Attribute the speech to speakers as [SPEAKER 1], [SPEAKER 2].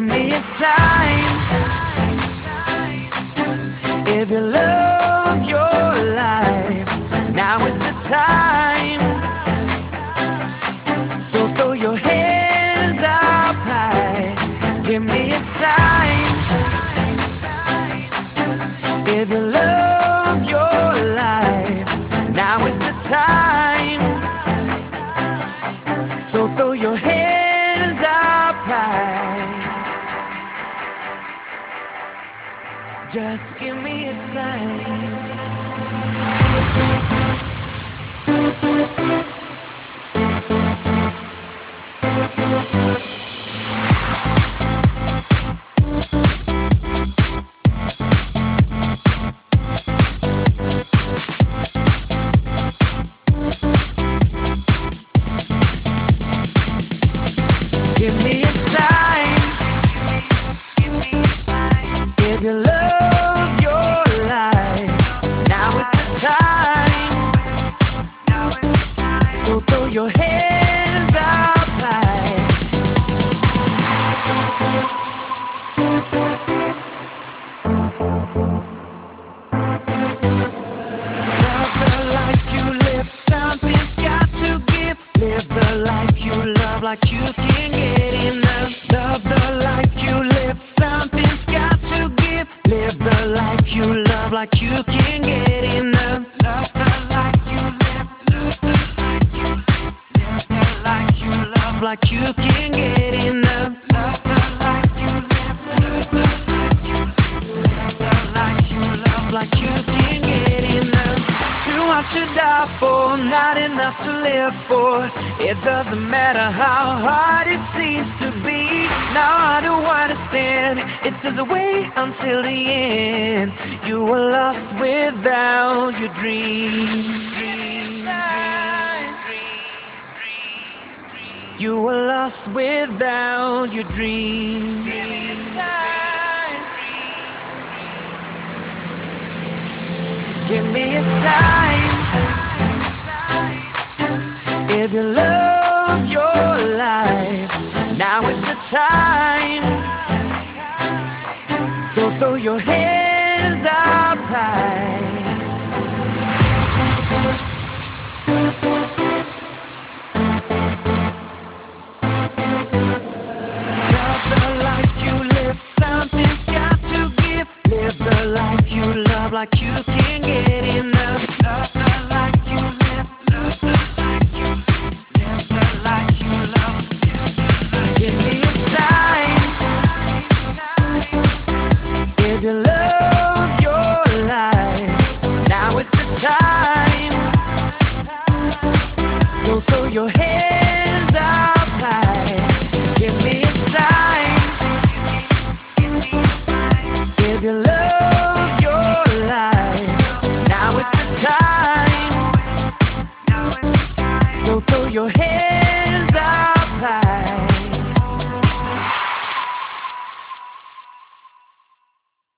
[SPEAKER 1] me a sign if you love your life. Now is the time. So throw your hands up high. Give me a sign if you love your life. Now is the time. So throw your hands up high. Just give me a sign. Give me a sign if you love your life. Now is the time. So throw your hands up high. Love the life you live. Something's got to give. Live the life you love like you can get enough. Love the life you live. Something's got to give. Live the life you love like you can get enough. Love the life you live. Love the life you live. Live the life you love like you can get enough. Love the life you live. Love the life you live. Live the life you love like you can get enough. Too much to die for, not enough to live for. It doesn't matter how hard it seems to be. Now I do understand. It's just a way until the end. You were lost without your dreams. You were lost without your dreams. Give me a sign if you love your life. Now is the time. So throw your hands up high. Love the life you live. Something's got to give. Live the life you love like you can get enough. Love the life you live. Love the life you live. Live the life you love. Give me a sign if you love your life. Now is the time. So throw your hands up high. Give me a sign if you love your life. Now is the time. So throw your hands